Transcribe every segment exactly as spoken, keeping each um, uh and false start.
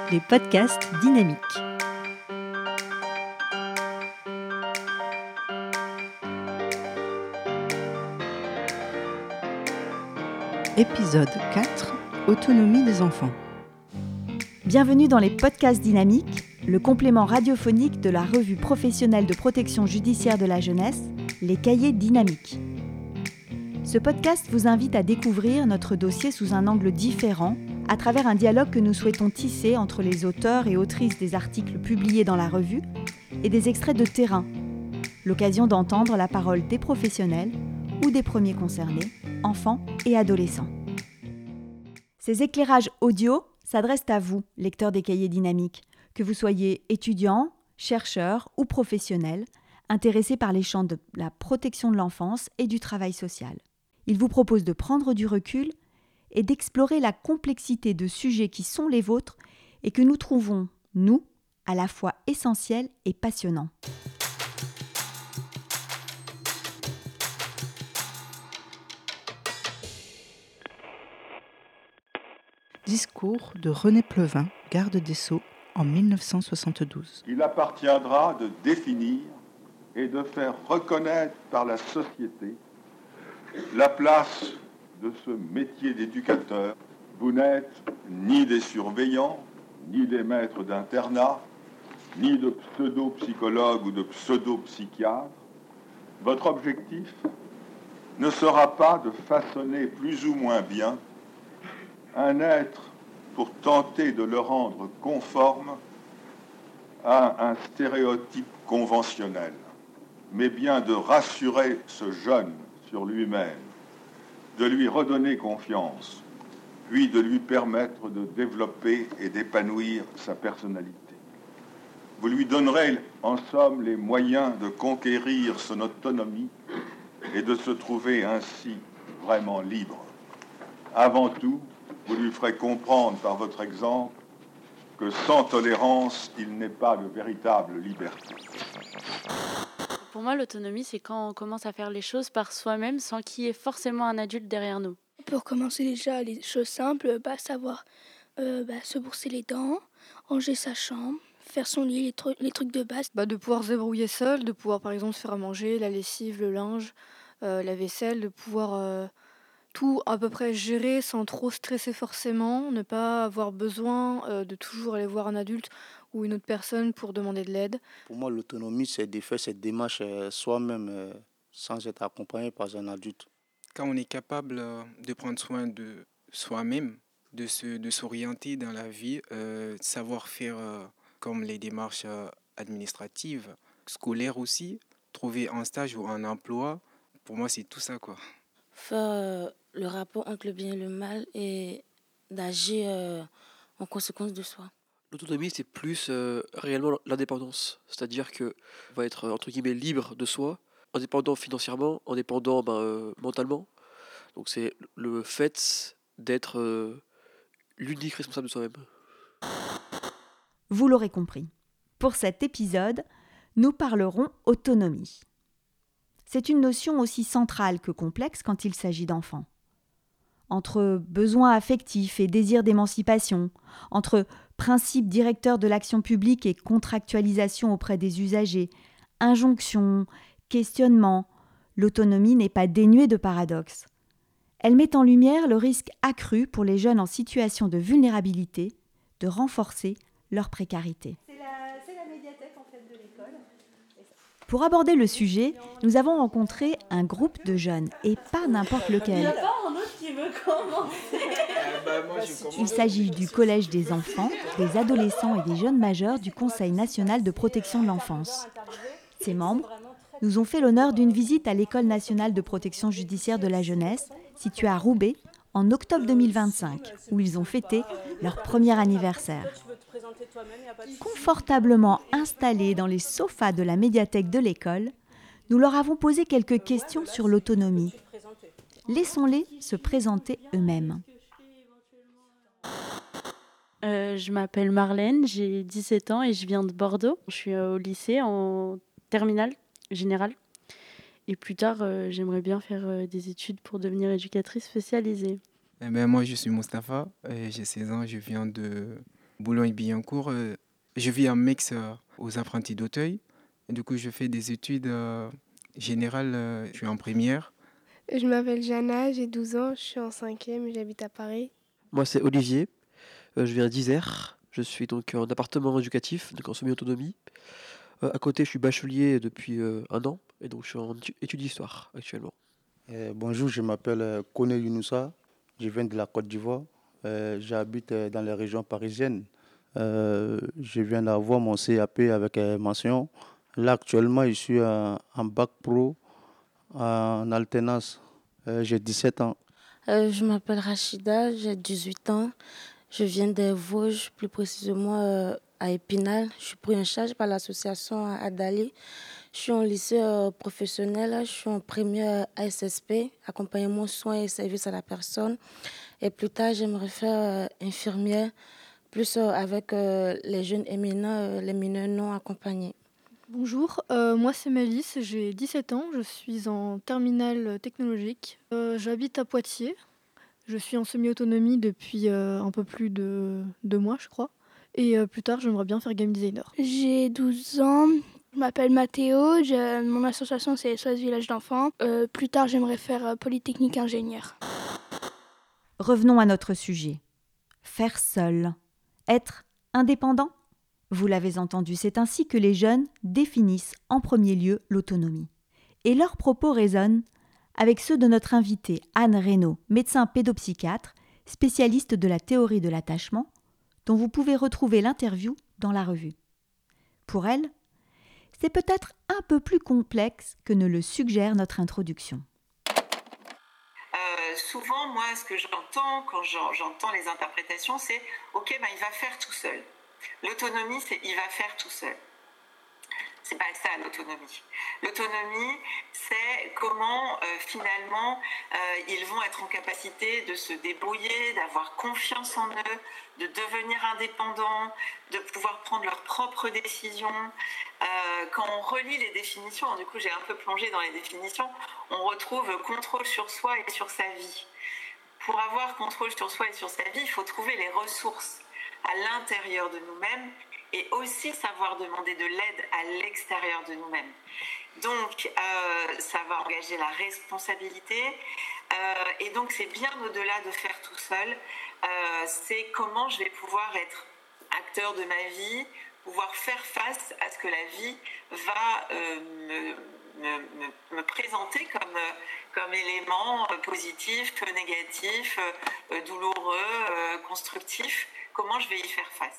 les podcasts dynamiques. Épisode quatre, autonomie des enfants. Bienvenue dans les podcasts dynamiques, le complément radiophonique de la revue professionnelle de protection judiciaire de la jeunesse, les cahiers dynamiques. Ce podcast vous invite à découvrir notre dossier sous un angle différent, à travers un dialogue que nous souhaitons tisser entre les auteurs et autrices des articles publiés dans la revue et des extraits de terrain, l'occasion d'entendre la parole des professionnels ou des premiers concernés, enfants et adolescents. Ces éclairages audio s'adressent à vous, lecteurs des cahiers dynamiques, que vous soyez étudiants, chercheurs ou professionnels, intéressés par les champs de la protection de l'enfance et du travail social. Ils vous proposent de prendre du recul et d'explorer la complexité de sujets qui sont les vôtres et que nous trouvons, nous, à la fois essentiels et passionnants. Discours de René Pleuvin, garde des Sceaux, en dix-neuf cent soixante-douze. Il appartiendra de définir et de faire reconnaître par la société la place de ce métier d'éducateur. Vous n'êtes ni des surveillants, ni des maîtres d'internat, ni de pseudo-psychologues ou de pseudo-psychiatres. Votre objectif ne sera pas de façonner plus ou moins bien un être pour tenter de le rendre conforme à un stéréotype conventionnel, mais bien de rassurer ce jeune sur lui-même, de lui redonner confiance, puis de lui permettre de développer et d'épanouir sa personnalité. Vous lui donnerez en somme les moyens de conquérir son autonomie et de se trouver ainsi vraiment libre. Avant tout, vous lui ferez comprendre par votre exemple que sans tolérance, il n'est pas de véritable liberté. Pour moi, l'autonomie, c'est quand on commence à faire les choses par soi-même sans qu'il y ait forcément un adulte derrière nous. Pour commencer déjà les choses simples, bah, savoir euh, bah, se brosser les dents, ranger sa chambre, faire son lit, les, tru- les trucs de base. Bah, de pouvoir se débrouiller seul, de pouvoir par exemple se faire à manger, la lessive, le linge, euh, la vaisselle, de pouvoir euh, tout à peu près gérer sans trop stresser forcément, ne pas avoir besoin euh, de toujours aller voir un adulte ou une autre personne pour demander de l'aide. Pour moi, l'autonomie, c'est de faire cette démarche euh, soi-même euh, sans être accompagné par un adulte. Quand on est capable euh, de prendre soin de soi-même, de, se, de s'orienter dans la vie, euh, savoir faire euh, comme les démarches euh, administratives, scolaires aussi, trouver un stage ou un emploi, pour moi c'est tout ça quoi. Faire euh, le rapport entre le bien et le mal et d'agir euh, en conséquence de soi. L'autonomie, c'est plus euh, réellement l'indépendance. C'est-à-dire qu'on va être, entre guillemets, libre de soi, indépendant financièrement, indépendant ben, euh, mentalement. Donc c'est le fait d'être euh, l'unique responsable de soi-même. Vous l'aurez compris, pour cet épisode, nous parlerons autonomie. C'est une notion aussi centrale que complexe quand il s'agit d'enfants. Entre besoins affectifs et désir d'émancipation, entre principes directeurs de l'action publique et contractualisation auprès des usagers, injonctions, questionnements, l'autonomie n'est pas dénuée de paradoxes. Elle met en lumière le risque accru pour les jeunes en situation de vulnérabilité de renforcer leur précarité. C'est la, c'est la médiathèque en fait de l'école. Pour aborder le sujet, nous avons rencontré un groupe de jeunes, et pas n'importe lequel. Il n'y a pas un autre qui veut commencer. Il s'agit du Collège des enfants, des adolescents et des jeunes majeurs du Conseil national de protection de l'enfance. Ses membres nous ont fait l'honneur d'une visite à l'École nationale de protection judiciaire de la jeunesse, située à Roubaix, en octobre deux mille vingt-cinq, où ils ont fêté leur premier anniversaire. Confortablement installés dans les sofas de la médiathèque de l'école, nous leur avons posé quelques questions sur l'autonomie. Laissons-les se présenter eux-mêmes. Euh, je m'appelle Marlène, j'ai dix-sept ans et je viens de Bordeaux. Je suis au lycée en terminale générale. Et plus tard, euh, j'aimerais bien faire euh, des études pour devenir éducatrice spécialisée. Eh ben, moi je suis Mustapha, et j'ai seize ans, je viens de Boulogne-Billancourt. Euh, je vis en Mex euh, aux apprentis d'Auteuil. Et du coup, je fais des études euh, générales. Euh, je suis en première. Je m'appelle Jana, j'ai douze ans, je suis en cinquième et j'habite à Paris. Moi, c'est Olivier, euh, je viens d'Isère. Je suis donc en appartement éducatif, donc en semi-autonomie. Euh, à côté, je suis bachelier depuis euh, un an et donc je suis en études d'histoire actuellement. Euh, bonjour, je m'appelle euh, Kone Younoussa, je viens de la Côte d'Ivoire, euh, j'habite euh, dans les régions parisiennes. Euh, je viens d'avoir mon C A P avec euh, mention. Là actuellement, je suis euh, en bac pro en alternance. Euh, j'ai dix-sept ans. Euh, je m'appelle Rachida, j'ai dix-huit ans. Je viens des Vosges, plus précisément euh, à Épinal. Je suis pris en charge par l'association Adali. Je suis en lycée euh, professionnel, je suis en première A S S P, accompagnement, soins et services à la personne. Et plus tard, j'aimerais faire euh, infirmière, plus euh, avec euh, les jeunes éminents, euh, les mineurs non accompagnés. Bonjour, euh, moi c'est Malice, j'ai dix-sept ans, je suis en terminale technologique. Euh, j'habite à Poitiers, je suis en semi-autonomie depuis euh, un peu plus de deux mois je crois. Et euh, plus tard j'aimerais bien faire game designer. J'ai douze ans, je m'appelle Mathéo, je- mon association c'est S O S Village d'enfants. Euh, plus tard j'aimerais faire euh, Polytechnique ingénieur. Revenons à notre sujet. Faire seul. Être indépendant ? Vous l'avez entendu, c'est ainsi que les jeunes définissent en premier lieu l'autonomie. Et leurs propos résonnent avec ceux de notre invitée Anne Reynaud, médecin pédopsychiatre, spécialiste de la théorie de l'attachement, dont vous pouvez retrouver l'interview dans la revue. Pour elle, c'est peut-être un peu plus complexe que ne le suggère notre introduction. Euh, souvent, moi, ce que j'entends quand j'en- j'entends les interprétations, c'est « Ok, ben, il va faire tout seul ». L'autonomie, c'est « il va faire tout seul ». C'est pas ça l'autonomie. L'autonomie, c'est comment euh, finalement euh, ils vont être en capacité de se débrouiller, d'avoir confiance en eux, de devenir indépendants, de pouvoir prendre leurs propres décisions. Euh, quand on relit les définitions, du coup j'ai un peu plongé dans les définitions, on retrouve contrôle sur soi et sur sa vie. Pour avoir contrôle sur soi et sur sa vie, il faut trouver les ressources à l'intérieur de nous-mêmes et aussi savoir demander de l'aide à l'extérieur de nous-mêmes. Donc, euh, ça va engager la responsabilité. Euh, et donc, c'est bien au-delà de faire tout seul. Euh, c'est comment je vais pouvoir être acteur de ma vie, pouvoir faire face à ce que la vie va euh, me, me, me, me présenter comme, comme élément positif, négatif, euh, douloureux, euh, constructif. Comment je vais y faire face.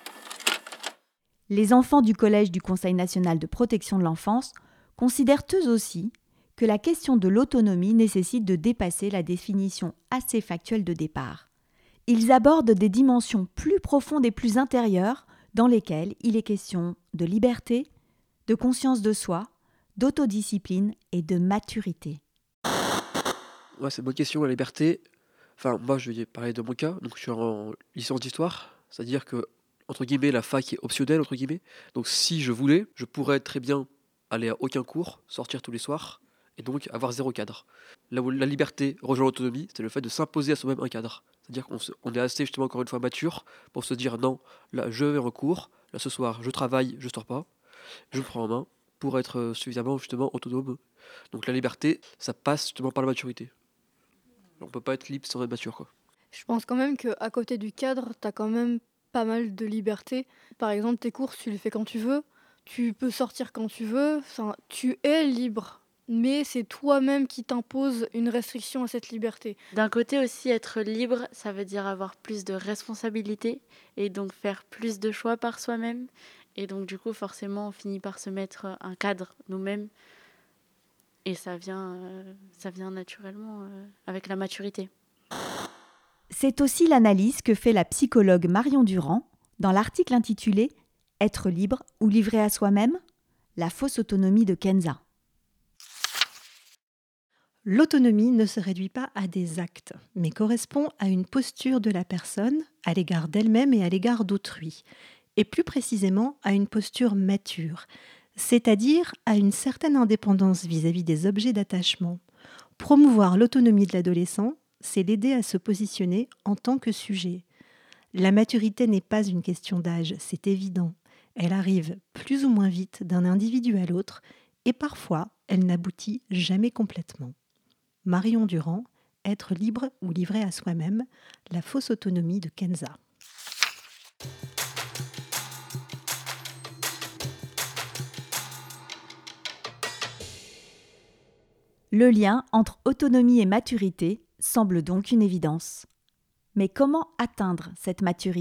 Les enfants du Collège du Conseil national de protection de l'enfance considèrent eux aussi que la question de l'autonomie nécessite de dépasser la définition assez factuelle de départ. Ils abordent des dimensions plus profondes et plus intérieures dans lesquelles il est question de liberté, de conscience de soi, d'autodiscipline et de maturité. Ouais, c'est une bonne question, la liberté. Enfin, moi, je vais parler de mon cas. Donc, je suis en licence d'histoire, c'est-à-dire que entre guillemets, la fac est optionnelle, entre guillemets. Donc si je voulais, je pourrais très bien aller à aucun cours, sortir tous les soirs, et donc avoir zéro cadre. Là où la liberté rejoint l'autonomie, c'est le fait de s'imposer à soi-même un cadre. C'est-à-dire qu'on se, on est assez, justement, encore une fois, mature pour se dire, non, là, je vais en cours, là, ce soir, je travaille, je sors pas, je me prends en main pour être suffisamment, justement, autonome. Donc la liberté, ça passe, justement, par la maturité. On peut pas être libre sans être mature, quoi. Je pense quand même qu'à côté du cadre, t'as quand même pas mal de liberté. Par exemple, tes courses, tu les fais quand tu veux, tu peux sortir quand tu veux, enfin, tu es libre, mais c'est toi-même qui t'impose une restriction à cette liberté. D'un côté aussi, être libre, ça veut dire avoir plus de responsabilités et donc faire plus de choix par soi-même. Et donc du coup, forcément, on finit par se mettre un cadre nous-mêmes et ça vient, euh, ça vient naturellement euh, avec la maturité. C'est aussi l'analyse que fait la psychologue Marion Durand dans l'article intitulé « Être libre ou livré à soi-même ? La fausse autonomie de Kenza ». L'autonomie ne se réduit pas à des actes, mais correspond à une posture de la personne à l'égard d'elle-même et à l'égard d'autrui, et plus précisément à une posture mature, c'est-à-dire à une certaine indépendance vis-à-vis des objets d'attachement. Promouvoir l'autonomie de l'adolescent, c'est l'aider à se positionner en tant que sujet. La maturité n'est pas une question d'âge, c'est évident. Elle arrive plus ou moins vite d'un individu à l'autre et parfois elle n'aboutit jamais complètement. Marion Durand, Être libre ou livré à soi-même, la fausse autonomie de Kenza. Le lien entre autonomie et maturité semble donc une évidence. Mais comment atteindre cette maturité ?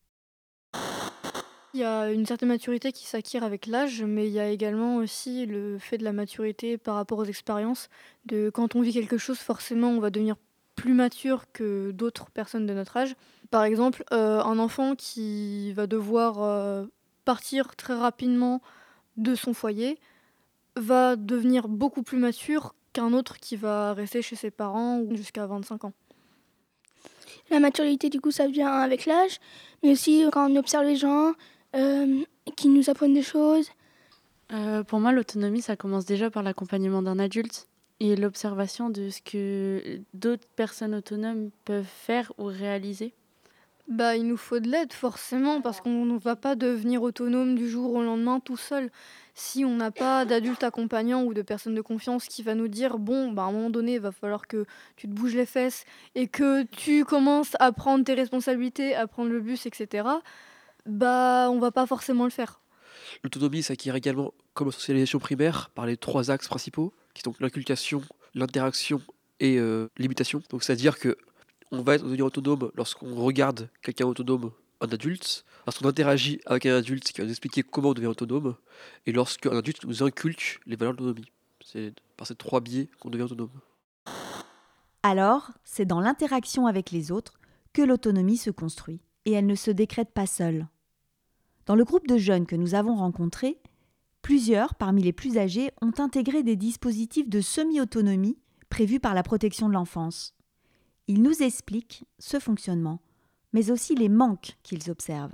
Il y a une certaine maturité qui s'acquiert avec l'âge, mais il y a également aussi le fait de la maturité par rapport aux expériences. De quand on vit quelque chose, forcément, on va devenir plus mature que d'autres personnes de notre âge. Par exemple, euh, un enfant qui va devoir euh, partir très rapidement de son foyer va devenir beaucoup plus mature qu'un autre qui va rester chez ses parents jusqu'à vingt-cinq ans. La maturité, du coup, ça vient avec l'âge, mais aussi quand on observe les gens euh, qui nous apprennent des choses. Euh, pour moi, l'autonomie, ça commence déjà par l'accompagnement d'un adulte et l'observation de ce que d'autres personnes autonomes peuvent faire ou réaliser. Bah, il nous faut de l'aide, forcément, parce qu'on ne va pas devenir autonome du jour au lendemain tout seul. Si on n'a pas d'adulte accompagnant ou de personne de confiance qui va nous dire « Bon, bah, à un moment donné, il va falloir que tu te bouges les fesses et que tu commences à prendre tes responsabilités, à prendre le bus, et cetera » bah, on ne va pas forcément le faire. L'autonomie s'acquiert également comme la socialisation primaire par les trois axes principaux, qui sont l'inculcation, l'interaction et euh, l'imitation. Donc c'est-à-dire que on va être devenir autonome lorsqu'on regarde quelqu'un autonome, un adulte, lorsqu'on interagit avec un adulte qui va nous expliquer comment on devient autonome, et lorsqu'un adulte nous inculque les valeurs de l'autonomie. C'est par ces trois biais qu'on devient autonome. Alors, c'est dans l'interaction avec les autres que l'autonomie se construit, et elle ne se décrète pas seule. Dans le groupe de jeunes que nous avons rencontrés, plusieurs, parmi les plus âgés, ont intégré des dispositifs de semi-autonomie prévus par la protection de l'enfance. Ils nous expliquent ce fonctionnement, mais aussi les manques qu'ils observent.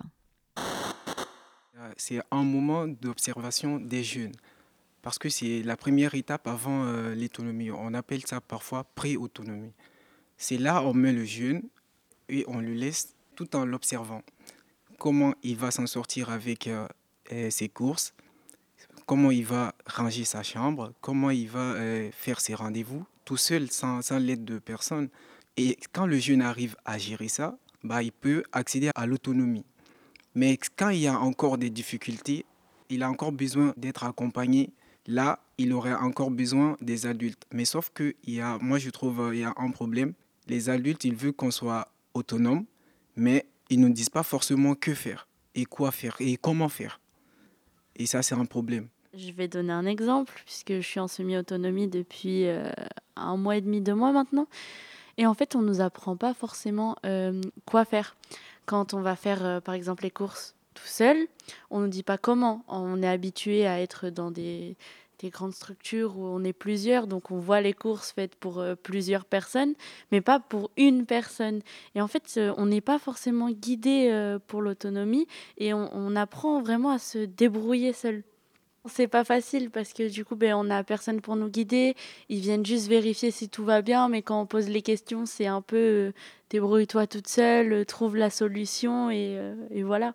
C'est un moment d'observation des jeunes, parce que c'est la première étape avant euh, l'autonomie. On appelle ça parfois pré-autonomie. C'est là où on met le jeune et on le laisse tout en l'observant. Comment il va s'en sortir avec euh, ses courses, comment il va ranger sa chambre, comment il va euh, faire ses rendez-vous, tout seul, sans, sans l'aide de personne. Et quand le jeune arrive à gérer ça, bah, il peut accéder à l'autonomie. Mais quand il y a encore des difficultés, il a encore besoin d'être accompagné. Là, il aurait encore besoin des adultes. Mais sauf que il y a, moi, je trouve qu'il y a un problème. Les adultes, ils veulent qu'on soit autonome, mais ils ne disent pas forcément que faire, et quoi faire, et comment faire. Et ça, c'est un problème. Je vais donner un exemple, puisque je suis en semi-autonomie depuis euh, un mois et demi, deux mois maintenant. Et en fait, on ne nous apprend pas forcément euh, quoi faire. Quand on va faire, euh, par exemple, les courses tout seul, on ne nous dit pas comment. On est habitué à être dans des, des grandes structures où on est plusieurs, donc on voit les courses faites pour euh, plusieurs personnes, mais pas pour une personne. Et en fait, euh, on n'est pas forcément guidé euh, pour l'autonomie et on, on apprend vraiment à se débrouiller seul. C'est pas facile parce que du coup, ben, on n'a personne pour nous guider. Ils viennent juste vérifier si tout va bien, mais quand on pose les questions, c'est un peu euh, débrouille-toi toute seule, euh, trouve la solution et, euh, et voilà.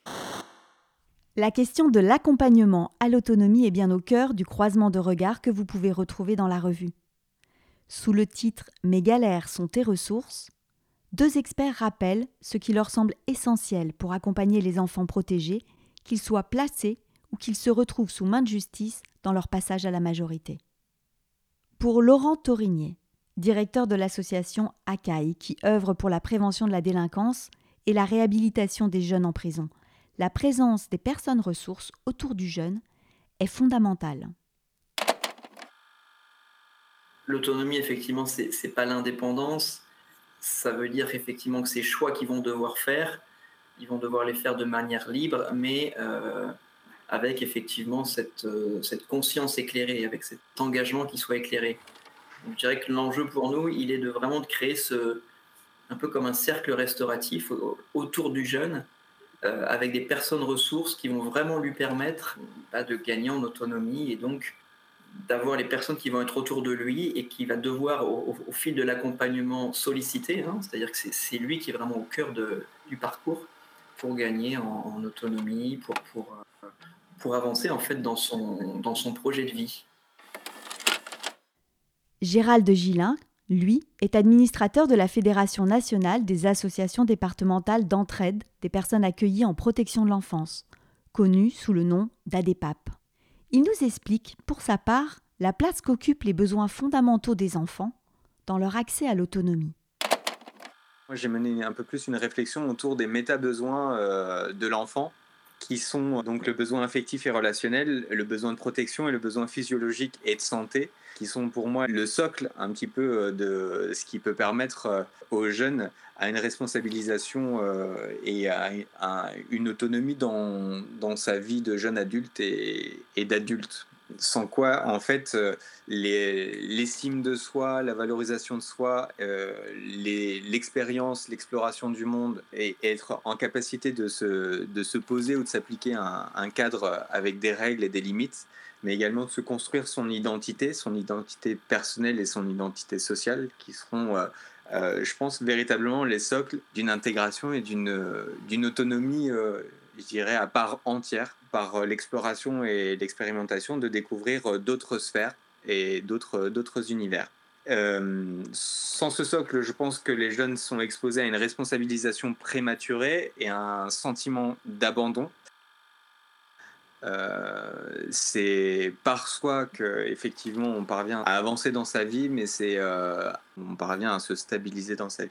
La question de l'accompagnement à l'autonomie est bien au cœur du croisement de regards que vous pouvez retrouver dans la revue. Sous le titre « Mes galères sont tes ressources », deux experts rappellent ce qui leur semble essentiel pour accompagner les enfants protégés, qu'ils soient placés ou qu'ils se retrouvent sous main de justice dans leur passage à la majorité. Pour Laurent Taurigné, directeur de l'association A C A I qui œuvre pour la prévention de la délinquance et la réhabilitation des jeunes en prison, la présence des personnes ressources autour du jeune est fondamentale. L'autonomie, effectivement, c'est, c'est pas l'indépendance. Ça veut dire effectivement que ces choix qu'ils vont devoir faire, ils vont devoir les faire de manière libre, mais euh, avec effectivement cette, euh, cette conscience éclairée, avec cet engagement qui soit éclairé. Donc, je dirais que l'enjeu pour nous, il est de vraiment de créer ce, un peu comme un cercle restauratif autour du jeune, euh, avec des personnes ressources qui vont vraiment lui permettre bah, de gagner en autonomie et donc d'avoir les personnes qui vont être autour de lui et qui va devoir, au, au fil de l'accompagnement, solliciter. Hein, c'est-à-dire que c'est, c'est lui qui est vraiment au cœur de, du parcours pour gagner en, en autonomie, pour, pour, pour avancer en fait dans son, dans son projet de vie. Gérald Gillin, lui, est administrateur de la Fédération nationale des associations départementales d'entraide des personnes accueillies en protection de l'enfance, connue sous le nom d'ADEPAP. Il nous explique, pour sa part, la place qu'occupent les besoins fondamentaux des enfants dans leur accès à l'autonomie. Moi, j'ai mené un peu plus une réflexion autour des méta-besoins euh, de l'enfant, qui sont donc le besoin affectif et relationnel, le besoin de protection et le besoin physiologique et de santé, qui sont pour moi le socle un petit peu de ce qui peut permettre aux jeunes à une responsabilisation et à une autonomie dans, dans sa vie de jeune adulte et, et d'adulte. Sans quoi, en fait, les, l'estime de soi, la valorisation de soi, euh, les, l'expérience, l'exploration du monde et, et être en capacité de se, de se poser ou de s'appliquer un, un cadre avec des règles et des limites, mais également de se construire son identité, son identité personnelle et son identité sociale, qui seront, euh, euh, je pense, véritablement les socles d'une intégration et d'une, d'une autonomie, euh, je dirais, à part entière, par l'exploration et l'expérimentation, de découvrir d'autres sphères et d'autres, d'autres univers. Euh, sans ce socle, je pense que les jeunes sont exposés à une responsabilisation prématurée et à un sentiment d'abandon. Euh, c'est par soi qu'effectivement on parvient à avancer dans sa vie, mais c'est, euh, on parvient à se stabiliser dans sa vie.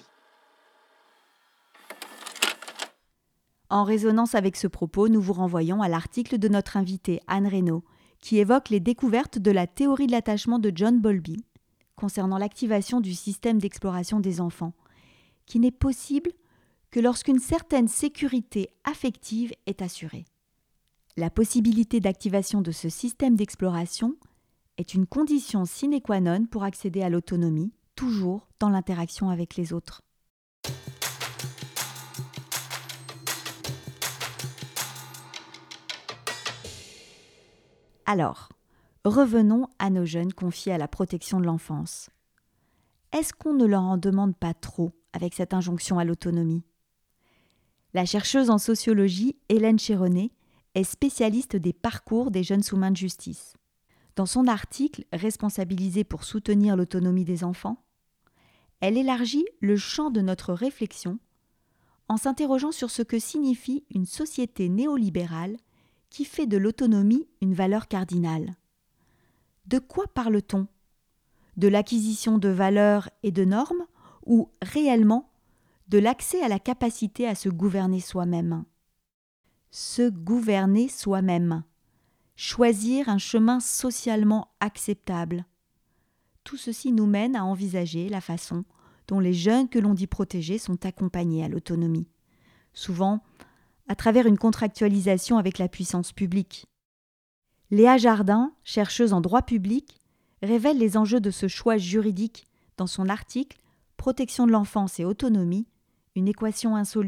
En résonance avec ce propos, nous vous renvoyons à l'article de notre invitée Anne Reynaud, qui évoque les découvertes de la théorie de l'attachement de John Bowlby concernant l'activation du système d'exploration des enfants, qui n'est possible que lorsqu'une certaine sécurité affective est assurée. La possibilité d'activation de ce système d'exploration est une condition sine qua non pour accéder à l'autonomie, toujours dans l'interaction avec les autres. Alors, revenons à nos jeunes confiés à la protection de l'enfance. Est-ce qu'on ne leur en demande pas trop avec cette injonction à l'autonomie ? La chercheuse en sociologie, Hélène Chéronnet, est spécialiste des parcours des jeunes sous main de justice. Dans son article « Responsabiliser pour soutenir l'autonomie des enfants », elle élargit le champ de notre réflexion en s'interrogeant sur ce que signifie une société néolibérale qui fait de l'autonomie une valeur cardinale. De quoi parle-t-on ? De l'acquisition de valeurs et de normes ou réellement de l'accès à la capacité à se gouverner soi-même ? Se gouverner soi-même, choisir un chemin socialement acceptable. Tout ceci nous mène à envisager la façon dont les jeunes que l'on dit protégés sont accompagnés à l'autonomie, souvent à travers une contractualisation avec la puissance publique. Léa Jardin, chercheuse en droit public, révèle les enjeux de ce choix juridique dans son article « Protection de l'enfance et autonomie, une équation insoluble ».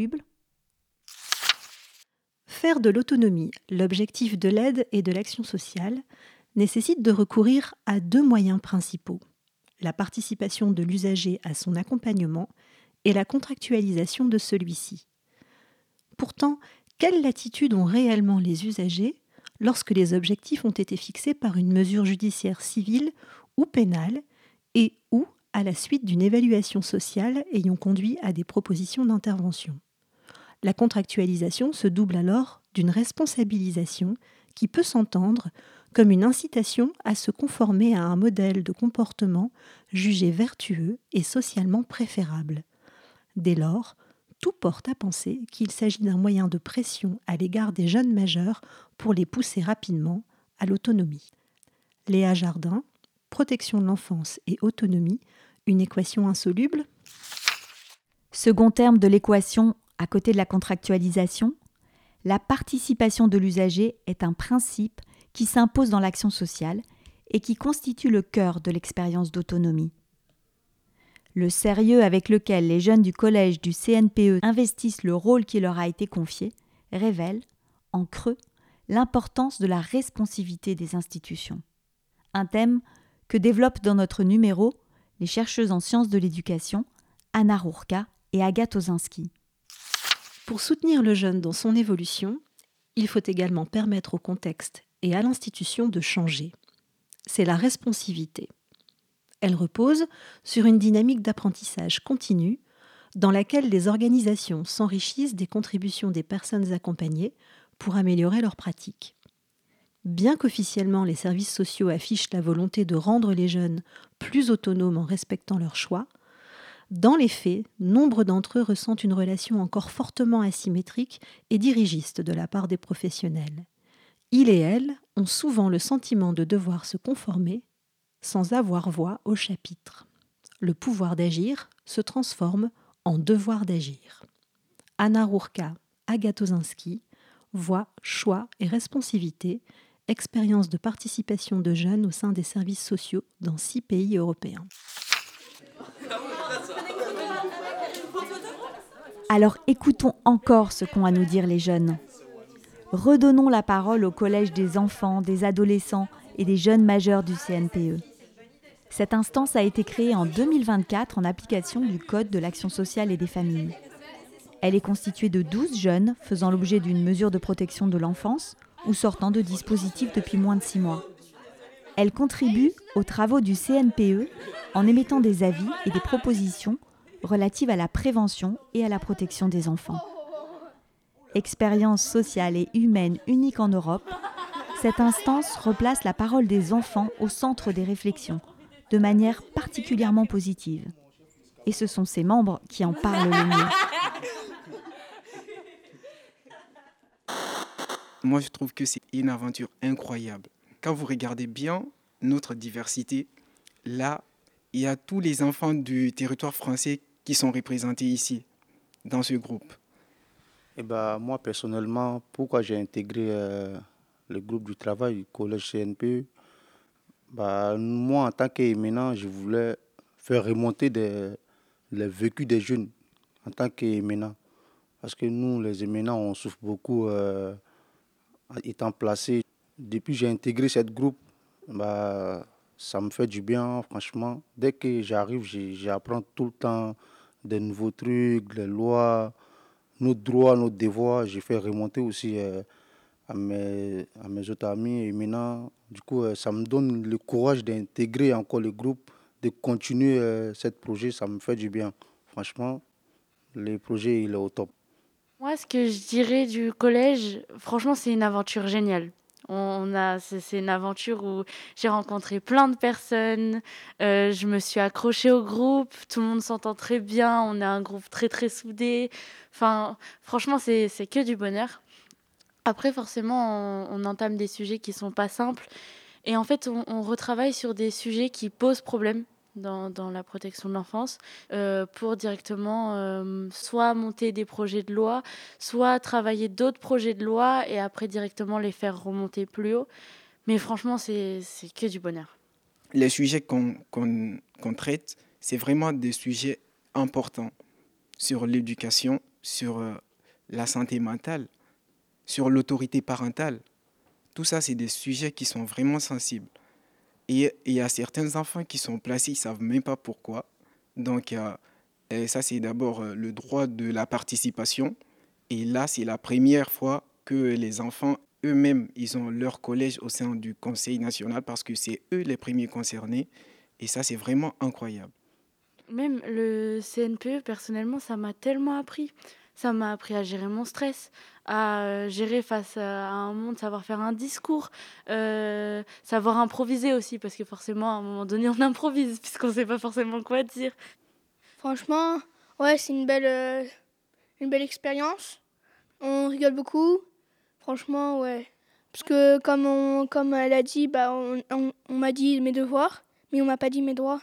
Faire de l'autonomie l'objectif de l'aide et de l'action sociale nécessite de recourir à deux moyens principaux, la participation de l'usager à son accompagnement et la contractualisation de celui-ci. Pourtant, quelle latitude ont réellement les usagers lorsque les objectifs ont été fixés par une mesure judiciaire civile ou pénale et ou à la suite d'une évaluation sociale ayant conduit à des propositions d'intervention ? La contractualisation se double alors d'une responsabilisation qui peut s'entendre comme une incitation à se conformer à un modèle de comportement jugé vertueux et socialement préférable. Dès lors, tout porte à penser qu'il s'agit d'un moyen de pression à l'égard des jeunes majeurs pour les pousser rapidement à l'autonomie. Léa Jardin, Protection de l'enfance et autonomie, une équation insoluble ? Second terme de l'équation, à côté de la contractualisation, la participation de l'usager est un principe qui s'impose dans l'action sociale et qui constitue le cœur de l'expérience d'autonomie. Le sérieux avec lequel les jeunes du collège du C N P E investissent le rôle qui leur a été confié révèle, en creux, l'importance de la responsivité des institutions. Un thème que développent dans notre numéro les chercheuses en sciences de l'éducation, Anna Rourka et Agathe Osinski. Pour soutenir le jeune dans son évolution, il faut également permettre au contexte et à l'institution de changer. C'est la responsivité. Elle repose sur une dynamique d'apprentissage continu dans laquelle les organisations s'enrichissent des contributions des personnes accompagnées pour améliorer leurs pratiques. Bien qu'officiellement les services sociaux affichent la volonté de rendre les jeunes plus autonomes en respectant leurs choix, dans les faits, nombre d'entre eux ressentent une relation encore fortement asymétrique et dirigiste de la part des professionnels. Ils et elles ont souvent le sentiment de devoir se conformer sans avoir voix au chapitre. Le pouvoir d'agir se transforme en devoir d'agir. Anna Rourka, Agathe Osinski, voix, choix et responsivité, expérience de participation de jeunes au sein des services sociaux dans six pays européens. Alors écoutons encore ce qu'ont à nous dire les jeunes. Redonnons la parole au collège des enfants, des adolescents et des jeunes majeurs du C N P E. Cette instance a été créée en deux mille vingt-quatre en application du Code de l'action sociale et des familles. Elle est constituée de douze jeunes faisant l'objet d'une mesure de protection de l'enfance ou sortant de dispositifs depuis moins de six mois. Elle contribue aux travaux du C N P E en émettant des avis et des propositions relatives à la prévention et à la protection des enfants. Expérience sociale et humaine unique en Europe, cette instance replace la parole des enfants au centre des réflexions, de manière particulièrement positive. Et ce sont ses membres qui en parlent le mieux. Moi, je trouve que c'est une aventure incroyable. Quand vous regardez bien notre diversité, là, il y a tous les enfants du territoire français qui sont représentés ici, dans ce groupe. Eh ben, moi, personnellement, pourquoi j'ai intégré euh, le groupe du travail du collège C N P E, bah, moi, en tant qu'éminent, je voulais faire remonter des, les vécus des jeunes en tant qu'éminent. Parce que nous, les éminents, on souffre beaucoup euh, étant placés. Depuis que j'ai intégré ce groupe, bah, ça me fait du bien, franchement. Dès que j'arrive, j'apprends tout le temps des nouveaux trucs, les lois, nos droits, nos devoirs. J'ai fait remonter aussi euh, à, mes, à mes autres amis éminents. Du coup, euh, ça me donne le courage d'intégrer encore le groupe, de continuer euh, ce projet. Ça me fait du bien. Franchement, le projet, il est au top. Moi, ce que je dirais du collège, franchement, c'est une aventure géniale. On a, c'est, c'est une aventure où j'ai rencontré plein de personnes, euh, je me suis accrochée au groupe, tout le monde s'entend très bien, on est un groupe très très soudé. Enfin, franchement, c'est, c'est que du bonheur. Après, forcément, on, on entame des sujets qui sont pas simples. Et en fait, on, on retravaille sur des sujets qui posent problème dans, dans la protection de l'enfance euh, pour directement euh, soit monter des projets de loi, soit travailler d'autres projets de loi et après directement les faire remonter plus haut. Mais franchement, c'est, c'est que du bonheur. Les sujets qu'on, qu'on, qu'on traite, c'est vraiment des sujets importants sur l'éducation, sur euh, la santé mentale, sur l'autorité parentale. Tout ça, c'est des sujets qui sont vraiment sensibles. Et il y a certains enfants qui sont placés, ils ne savent même pas pourquoi. Donc, euh, et ça, c'est d'abord euh, le droit de la participation. Et là, c'est la première fois que les enfants eux-mêmes, ils ont leur collège au sein du Conseil national parce que c'est eux les premiers concernés. Et ça, c'est vraiment incroyable. Même le C N P E, personnellement, ça m'a tellement appris. Ça m'a appris à gérer mon stress, à gérer face à un monde, savoir faire un discours, euh, savoir improviser aussi, parce que forcément, à un moment donné, on improvise, puisqu'on ne sait pas forcément quoi dire. Franchement, ouais, c'est une belle, euh, une belle expérience. On rigole beaucoup. Franchement, ouais. Parce que comme, on, comme elle a dit, bah, on, on, on m'a dit mes devoirs, mais on m'a pas dit mes droits.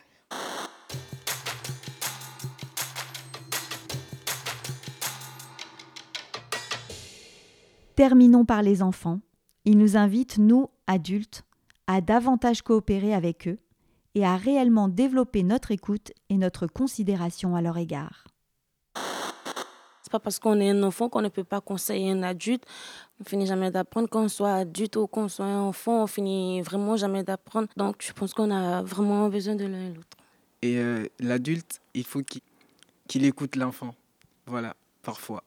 Terminons par les enfants. Ils nous invitent, nous, adultes, à davantage coopérer avec eux et à réellement développer notre écoute et notre considération à leur égard. C'est pas parce qu'on est un enfant qu'on ne peut pas conseiller un adulte. On finit jamais d'apprendre. Qu'on soit adulte ou qu'on soit un enfant, on finit vraiment jamais d'apprendre. Donc, je pense qu'on a vraiment besoin de l'un et l'autre. Et euh, l'adulte, il faut qu'il, qu'il écoute l'enfant. Voilà, parfois.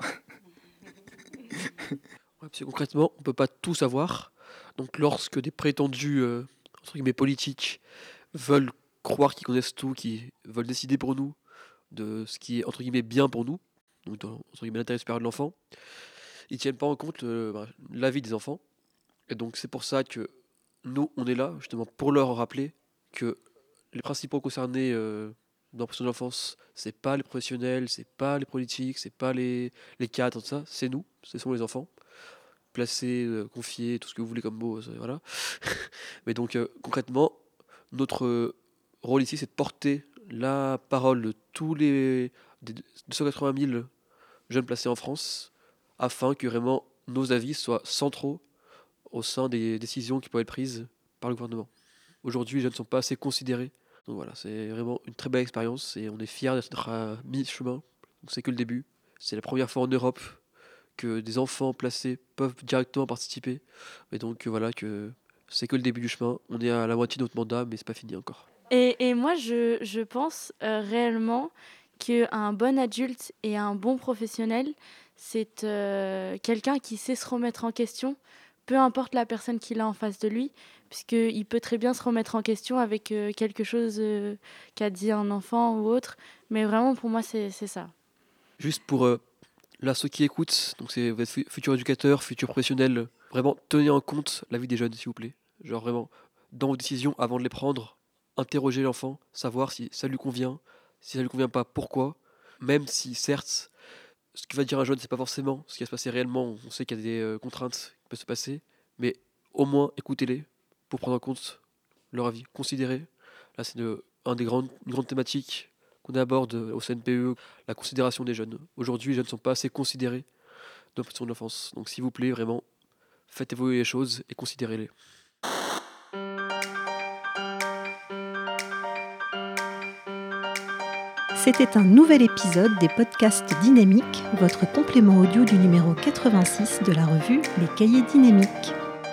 Ouais, parce que concrètement, on ne peut pas tout savoir. Donc, lorsque des prétendus euh, entre guillemets, politiques veulent croire qu'ils connaissent tout, qu'ils veulent décider pour nous de ce qui est entre guillemets bien pour nous, donc dans entre guillemets, l'intérêt supérieur de l'enfant, ils ne tiennent pas en compte euh, bah, l'avis des enfants. Et donc, c'est pour ça que nous, on est là, justement, pour leur rappeler que les principaux concernés euh, dans la protection de l'enfance, c'est pas les professionnels, c'est pas les politiques, c'est pas les, les cadres, tout ça, c'est nous, ce sont les enfants. Placés, euh, confiés, tout ce que vous voulez comme mot, ça, voilà. Mais donc, euh, concrètement, notre euh, rôle ici, c'est de porter la parole de tous les des deux cent quatre-vingt mille jeunes placés en France, afin que vraiment nos avis soient centraux au sein des décisions qui peuvent être prises par le gouvernement. Aujourd'hui, les jeunes ne sont pas assez considérés. Donc voilà, c'est vraiment une très belle expérience et on est fiers d'être à mi-chemin. Donc c'est que le début. C'est la première fois en Europe que des enfants placés peuvent directement participer. Et donc euh, voilà, que c'est que le début du chemin. On est à la moitié de notre mandat, mais c'est pas fini encore. Et, et moi, je, je pense euh, réellement qu'un bon adulte et un bon professionnel, c'est euh, quelqu'un qui sait se remettre en question, peu importe la personne qu'il a en face de lui, puisqu'il peut très bien se remettre en question avec euh, quelque chose euh, qu'a dit un enfant ou autre. Mais vraiment, pour moi, c'est, c'est ça. Juste pour euh, là, ceux qui écoutent, donc c'est vous êtes futurs éducateurs, futurs professionnels, vraiment tenez en compte l'avis des jeunes, s'il vous plaît. Genre vraiment, dans vos décisions, avant de les prendre, interrogez l'enfant, savoir si ça lui convient, si ça lui convient pas, pourquoi. Même si, certes, ce que va dire un jeune, c'est pas forcément ce qui va se passer réellement. On sait qu'il y a des euh, contraintes qui peuvent se passer, mais au moins écoutez-les pour prendre en compte leur avis. Considérez. Là, c'est de, un des grandes, une grande thématique qu'on aborde au C N P E, la considération des jeunes. Aujourd'hui, les jeunes ne sont pas assez considérés dans la protection de l'enfance. Donc, s'il vous plaît, vraiment, faites évoluer les choses et considérez-les. C'était un nouvel épisode des podcasts Dynamique, votre complément audio du numéro quatre-vingt-six de la revue Les Cahiers Dynamiques.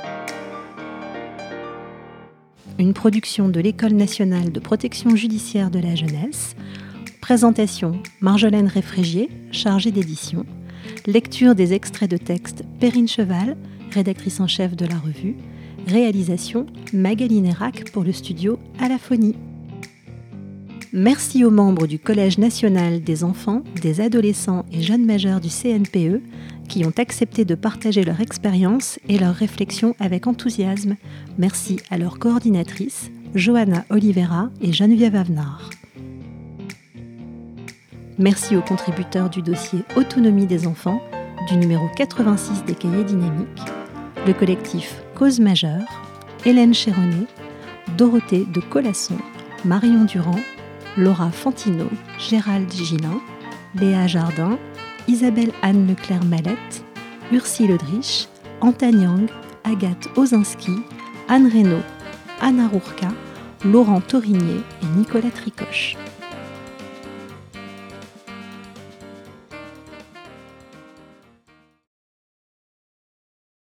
Une production de l'École nationale de protection judiciaire de la jeunesse. Présentation Marjolaine Réfrégier, chargée d'édition. Lecture des extraits de texte Perrine Cheval, rédactrice en chef de la revue. Réalisation Magali Nérac pour le studio Alaphonie. Merci aux membres du Collège national des enfants, des adolescents et jeunes majeurs du C N P E qui ont accepté de partager leur expérience et leurs réflexions avec enthousiasme. Merci à leurs coordinatrices, Johanna Oliveira et Geneviève Avenard. Merci aux contributeurs du dossier Autonomie des enfants, du numéro quatre-vingt-six des Cahiers Dynamiques, le collectif Cause Majeure, Hélène Chéronnet, Dorothée de Colasson, Marion Durand, Laura Fantino, Gérald Gillin, Léa Jardin, Isabelle Anne Leclerc-Mallette, Ursie Ledrich, Anta Nyang, Agathe Ozinski, Anne Reynaud, Anna Rourka, Laurent Torigné et Nicolas Tricoche.